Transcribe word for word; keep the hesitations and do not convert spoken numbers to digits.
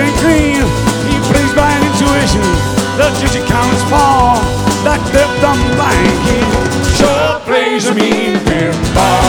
ain't clean. He plays by intuition. The judge accounts for that depth on blank. He sure plays a mean pinball.